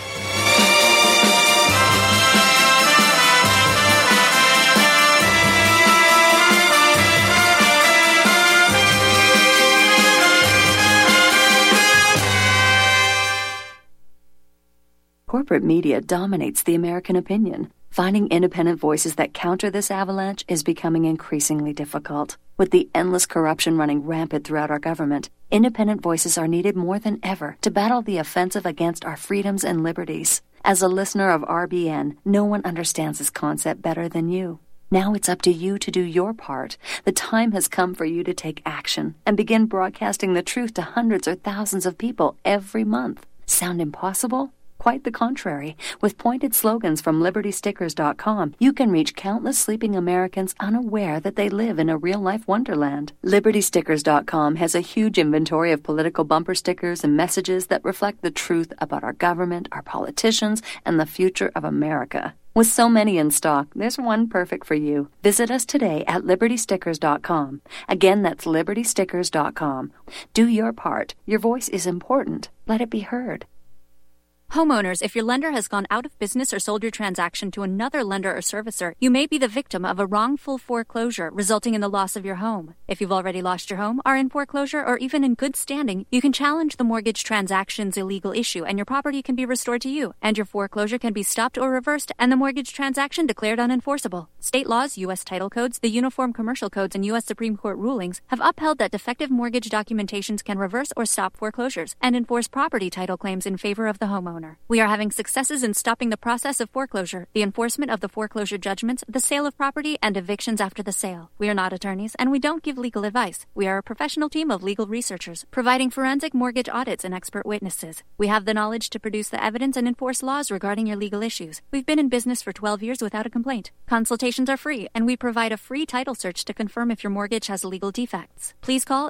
Corporate media dominates the American opinion. Finding independent voices that counter this avalanche is becoming increasingly difficult. With the endless corruption running rampant throughout our government, independent voices are needed more than ever to battle the offensive against our freedoms and liberties. As a listener of RBN, no one understands this concept better than you. Now it's up to you to do your part. The time has come for you to take action and begin broadcasting the truth to hundreds or thousands of people every month. Sound impossible? Quite the contrary. With pointed slogans from LibertyStickers.com, you can reach countless sleeping Americans unaware that they live in a real-life wonderland. LibertyStickers.com has a huge inventory of political bumper stickers and messages that reflect the truth about our government, our politicians, and the future of America. With so many in stock, there's one perfect for you. Visit us today at LibertyStickers.com. Again, that's LibertyStickers.com. Do your part. Your voice is important. Let it be heard. Homeowners, if your lender has gone out of business or sold your transaction to another lender or servicer, you may be the victim of a wrongful foreclosure, resulting in the loss of your home. If you've already lost your home, are in foreclosure, or even in good standing, you can challenge the mortgage transaction's illegal issue, and your property can be restored to you, and your foreclosure can be stopped or reversed, and the mortgage transaction declared unenforceable. State laws, U.S. title codes, the Uniform Commercial Codes, and U.S. Supreme Court rulings have upheld that defective mortgage documentations can reverse or stop foreclosures and enforce property title claims in favor of the homeowner. We are having successes in stopping the process of foreclosure, the enforcement of the foreclosure judgments, the sale of property, and evictions after the sale. We are not attorneys, and we don't give legal advice. We are a professional team of legal researchers, providing forensic mortgage audits and expert witnesses. We have the knowledge to produce the evidence and enforce laws regarding your legal issues. We've been in business for 12 years without a complaint. Consultations are free, and we provide a free title search to confirm if your mortgage has legal defects. Please call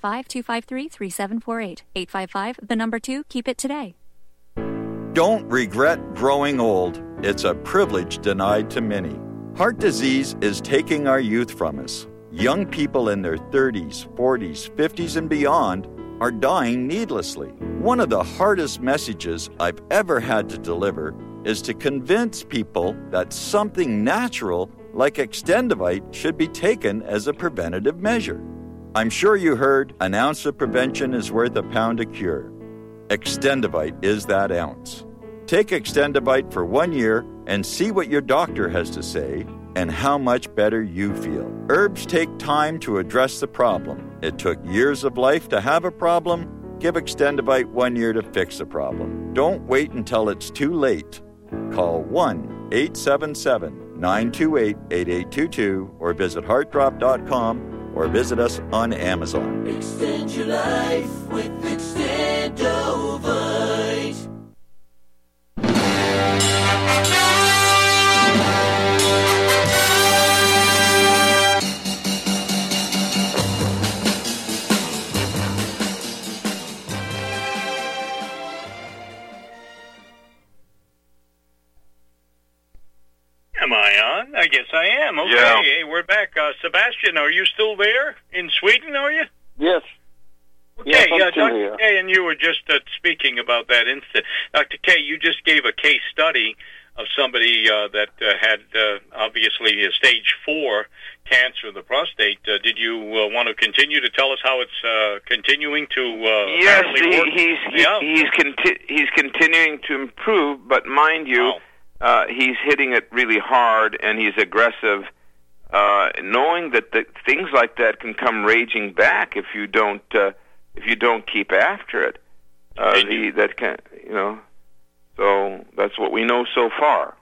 855-253-3748. 855, keep it today. Don't regret growing old. It's a privilege denied to many. Heart disease is taking our youth from us. Young people in their 30s, 40s, 50s, and beyond are dying needlessly. One of the hardest messages I've ever had to deliver is to convince people that something natural like Extendivite should be taken as a preventative measure. I'm sure you heard an ounce of prevention is worth a pound of cure. Extendivite is that ounce. Take Extendivite for 1 year and see what your doctor has to say and how much better you feel. Herbs take time to address the problem. It took years of life to have a problem. Give Extendivite 1 year to fix the problem. Don't wait until it's too late. Call 1-877-928-8822 or visit heartdrop.com or visit us on Amazon. Extend your life with Extendovite. Am I on? I Yes, I am. Okay, Yeah. Hey, we're back. Sebastian, are you still there in Sweden, are you? Yes. Okay, Yes, I'm still Dr. here. K, and you were just speaking about that incident. Dr. K, you just gave a case study of somebody that had obviously a stage 4 cancer of the prostate. Did you want to continue to tell us how it's continuing to Yes, apparently work? he's continuing to improve, but mind you, he's hitting it really hard and he's aggressive, knowing that things like that can come raging back if you don't keep after it. So that's what we know so far.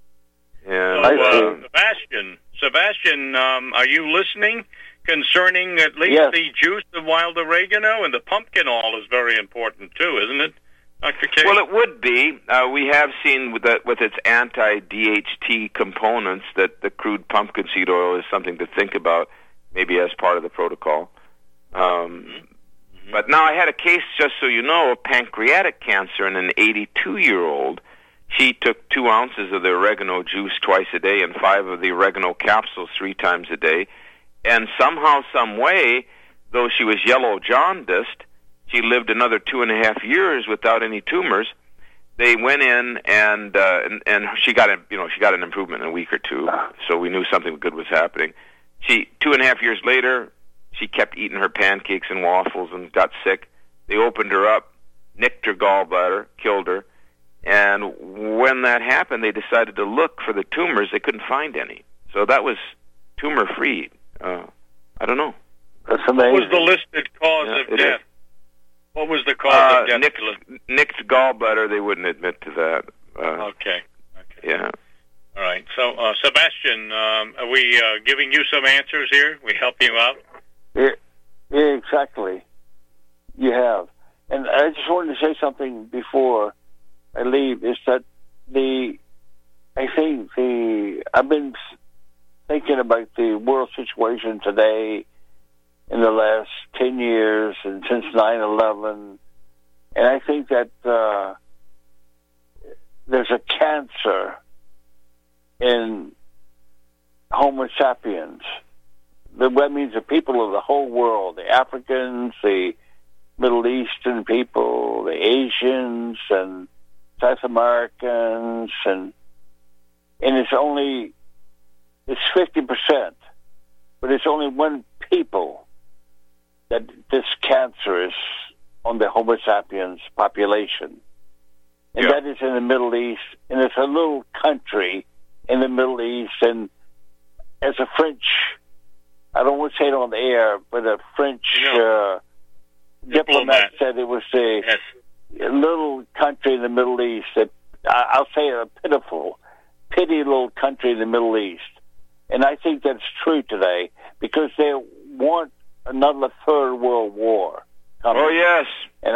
And Sebastian, are you listening? Concerning at least Yes. the juice of wild oregano, and the pumpkin oil is very important too, isn't it, Dr. K? Well, it would be. We have seen with its anti-DHT components that the crude pumpkin seed oil is something to think about, maybe as part of the protocol. But now I had a case, just so you know, of pancreatic cancer in an 82-year-old. She took 2 ounces of the oregano juice twice a day and 5 of the oregano capsules 3 times a day. And somehow, some way, though she was yellow jaundiced, she lived another 2.5 years without any tumors. They went in and she got an improvement in a week or 2. So we knew something good was happening. 2.5 years later, she kept eating her pancakes and waffles and got sick. They opened her up, nicked her gallbladder, killed her. And when that happened, they decided to look for the tumors. They couldn't find any. So that was tumor-free. I don't know. That's amazing. What was the listed cause of death? What was the cause of death? Nicked gallbladder. They wouldn't admit to that. Okay. Yeah. All right. So, Sebastian, are we giving you some answers here? We help you out? Yeah, exactly. You have. And I just wanted to say something before I leave, is that I've been thinking about the world situation today in the last 10 years and since 9/11, and I think that there's a cancer in Homo sapiens. That means the people of the whole world, the Africans, the Middle Eastern people, the Asians, and South Americans, and it's 50%, but it's only one people that this cancer is on the Homo sapiens population, and that is in the Middle East, and it's a little country in the Middle East, and as a French, I don't want to say it on the air, but a French diplomat said it was a little country in the Middle East that, I'll say a pity little country in the Middle East. And I think that's true today because they want another third world war coming. Oh, yes. And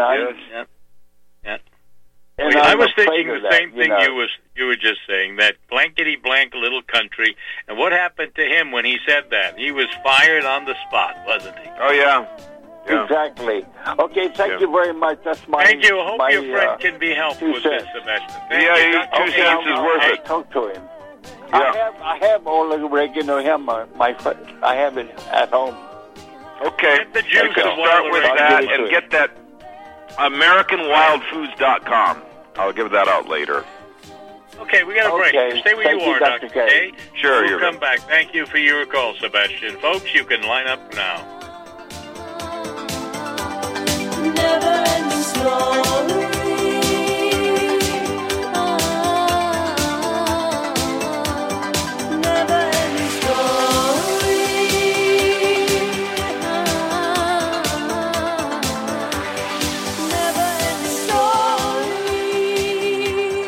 And I was thinking the same thing you were just saying, that blankety-blank little country. And what happened to him when he said that? He was fired on the spot, wasn't he? Oh, yeah. Exactly. Okay, thank you very much. That's my... Thank you. I hope your friend can be helped with this, Sebastian. Thank you. 2 cents is worth it. Talk to him. I have all the oregano here. I have it at home. Okay. Get the juice of start with that and get that AmericanWildFoods.com. I'll give that out later. Okay, we got a break. Stay where you are, Dr. K. Sure, We'll come back. Thank you for your call, Sebastian. Folks, you can line up now. Never-ending story. Never-ending story. Never-ending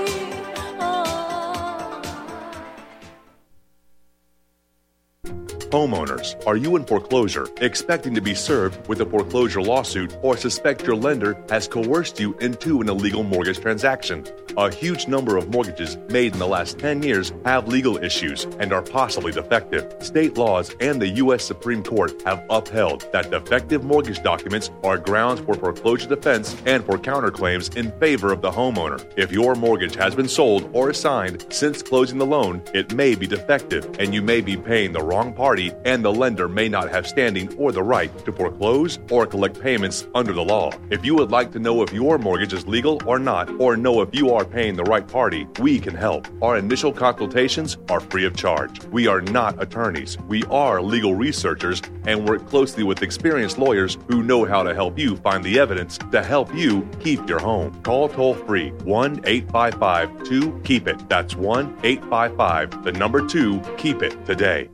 story. Homeowners, are you in foreclosure, expecting to be served with a foreclosure lawsuit, or suspect your lender has coerced you into an illegal mortgage transaction? A huge number of mortgages made in the last 10 years have legal issues and are possibly defective. State laws and the U.S. Supreme Court have upheld that defective mortgage documents are grounds for foreclosure defense and for counterclaims in favor of the homeowner. If your mortgage has been sold or assigned since closing the loan, it may be defective, and you may be paying the wrong party, and the lender may not have standing or the right to foreclose or collect payments under the law. If you would like to know if your mortgage is legal or not, or know if you are paying the right party, we can help. Our initial consultations are free of charge. We are not attorneys. We are legal researchers and work closely with experienced lawyers who know how to help you find the evidence to help you keep your home. Call toll-free 1-855-2-KEEP-IT. That's 1-855-2-KEEP-IT today.